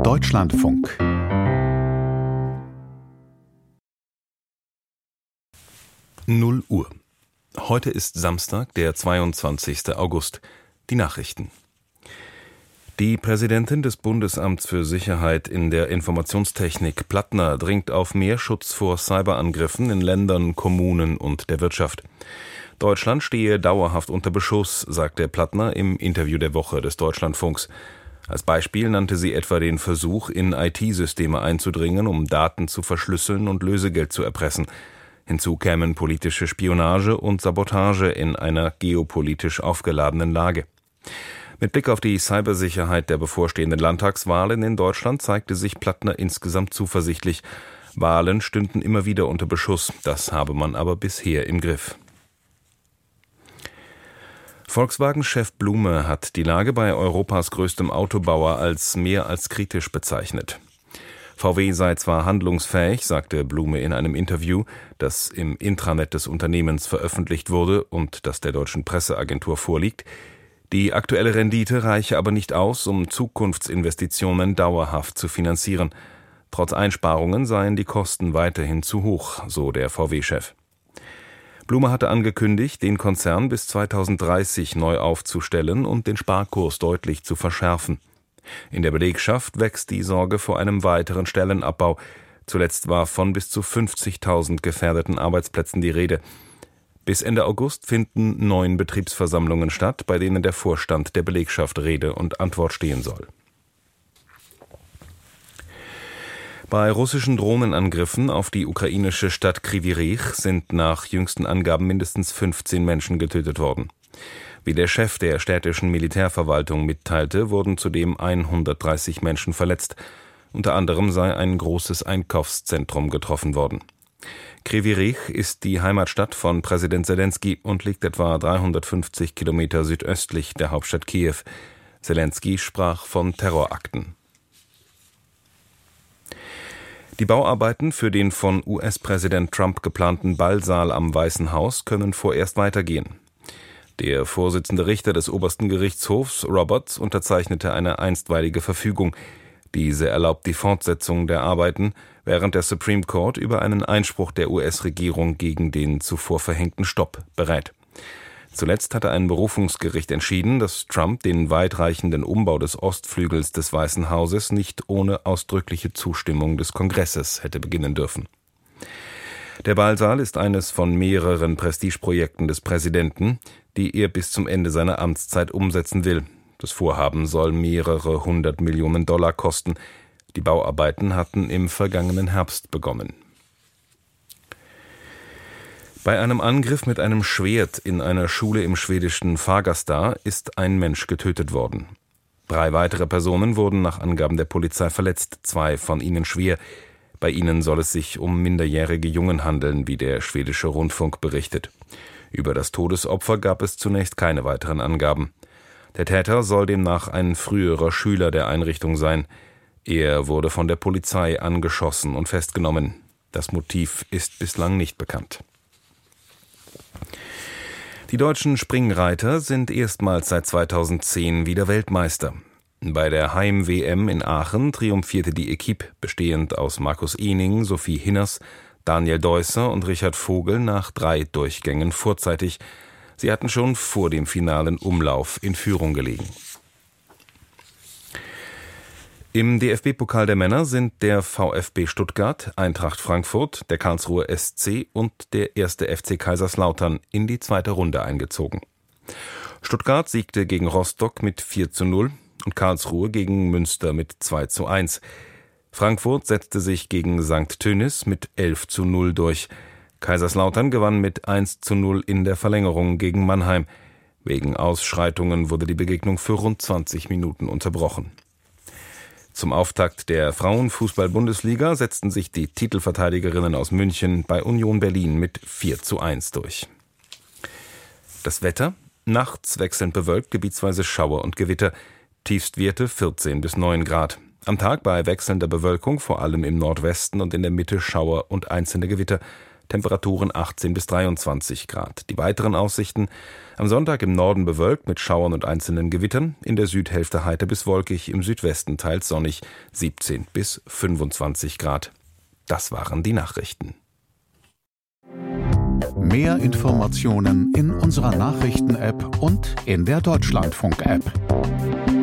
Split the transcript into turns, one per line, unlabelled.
Deutschlandfunk.
Null Uhr. Heute ist Samstag, der 22. August. Die Nachrichten. Die Präsidentin des Bundesamts für Sicherheit in der Informationstechnik, Plattner, dringt auf mehr Schutz vor Cyberangriffen in Ländern, Kommunen und der Wirtschaft. Deutschland stehe dauerhaft unter Beschuss, sagte Plattner im Interview der Woche des Deutschlandfunks. Als Beispiel nannte sie etwa den Versuch, in IT-Systeme einzudringen, um Daten zu verschlüsseln und Lösegeld zu erpressen. Hinzu kämen politische Spionage und Sabotage in einer geopolitisch aufgeladenen Lage. Mit Blick auf die Cybersicherheit der bevorstehenden Landtagswahlen in Deutschland zeigte sich Plattner insgesamt zuversichtlich. Wahlen stünden immer wieder unter Beschuss, das habe man aber bisher im Griff. Volkswagen-Chef Blume hat die Lage bei Europas größtem Autobauer als mehr als kritisch bezeichnet. VW sei zwar handlungsfähig, sagte Blume in einem Interview, das im Intranet des Unternehmens veröffentlicht wurde und das der deutschen Presseagentur vorliegt. Die aktuelle Rendite reiche aber nicht aus, um Zukunftsinvestitionen dauerhaft zu finanzieren. Trotz Einsparungen seien die Kosten weiterhin zu hoch, so der VW-Chef. Blume hatte angekündigt, den Konzern bis 2030 neu aufzustellen und den Sparkurs deutlich zu verschärfen. In der Belegschaft wächst die Sorge vor einem weiteren Stellenabbau. Zuletzt war von bis zu 50.000 gefährdeten Arbeitsplätzen die Rede. Bis Ende August finden 9 Betriebsversammlungen statt, bei denen der Vorstand der Belegschaft Rede und Antwort stehen soll. Bei russischen Drohnenangriffen auf die ukrainische Stadt Kryvyi Rih sind nach jüngsten Angaben mindestens 15 Menschen getötet worden. Wie der Chef der städtischen Militärverwaltung mitteilte, wurden zudem 130 Menschen verletzt. Unter anderem sei ein großes Einkaufszentrum getroffen worden. Kryvyi Rih ist die Heimatstadt von Präsident Selenskyj und liegt etwa 350 Kilometer südöstlich der Hauptstadt Kiew. Selenskyj sprach von Terrorakten. Die Bauarbeiten für den von US-Präsident Trump geplanten Ballsaal am Weißen Haus können vorerst weitergehen. Der Vorsitzende Richter des obersten Gerichtshofs, Roberts, unterzeichnete eine einstweilige Verfügung. Diese erlaubt die Fortsetzung der Arbeiten, während der Supreme Court über einen Einspruch der US-Regierung gegen den zuvor verhängten Stopp berät. Zuletzt hatte ein Berufungsgericht entschieden, dass Trump den weitreichenden Umbau des Ostflügels des Weißen Hauses nicht ohne ausdrückliche Zustimmung des Kongresses hätte beginnen dürfen. Der Ballsaal ist eines von mehreren Prestigeprojekten des Präsidenten, die er bis zum Ende seiner Amtszeit umsetzen will. Das Vorhaben soll mehrere 100 Millionen Dollar kosten. Die Bauarbeiten hatten im vergangenen Herbst begonnen. Bei einem Angriff mit einem Schwert in einer Schule im schwedischen Fagersta ist ein Mensch getötet worden. 3 weitere Personen wurden nach Angaben der Polizei verletzt, 2 von ihnen schwer. Bei ihnen soll es sich um minderjährige Jungen handeln, wie der schwedische Rundfunk berichtet. Über das Todesopfer gab es zunächst keine weiteren Angaben. Der Täter soll demnach ein früherer Schüler der Einrichtung sein. Er wurde von der Polizei angeschossen und festgenommen. Das Motiv ist bislang nicht bekannt. Die deutschen Springreiter sind erstmals seit 2010 wieder Weltmeister. Bei der Heim-WM in Aachen triumphierte die Equipe, bestehend aus Markus Ehning, Sophie Hinners, Daniel Deusser und Richard Vogel, nach 3 Durchgängen vorzeitig. Sie hatten schon vor dem finalen Umlauf in Führung gelegen. Im DFB-Pokal der Männer sind der VfB Stuttgart, Eintracht Frankfurt, der Karlsruher SC und der 1. FC Kaiserslautern in die 2. Runde eingezogen. Stuttgart siegte gegen Rostock mit 4:0 und Karlsruhe gegen Münster mit 2:1. Frankfurt setzte sich gegen St. Tönnies mit 11:0 durch. Kaiserslautern gewann mit 1:0 in der Verlängerung gegen Mannheim. Wegen Ausschreitungen wurde die Begegnung für rund 20 Minuten unterbrochen. Zum Auftakt der Frauenfußball-Bundesliga setzten sich die Titelverteidigerinnen aus München bei Union Berlin mit 4:1 durch. Das Wetter: Nachts wechselnd bewölkt, gebietsweise Schauer und Gewitter, Tiefstwerte 14 bis 9 Grad. Am Tag bei wechselnder Bewölkung, vor allem im Nordwesten und in der Mitte Schauer und einzelne Gewitter, Temperaturen 18 bis 23 Grad. Die weiteren Aussichten: am Sonntag im Norden bewölkt mit Schauern und einzelnen Gewittern, in der Südhälfte heiter bis wolkig, im Südwesten teils sonnig, 17 bis 25 Grad. Das waren die Nachrichten.
Mehr Informationen in unserer Nachrichten-App und in der Deutschlandfunk-App.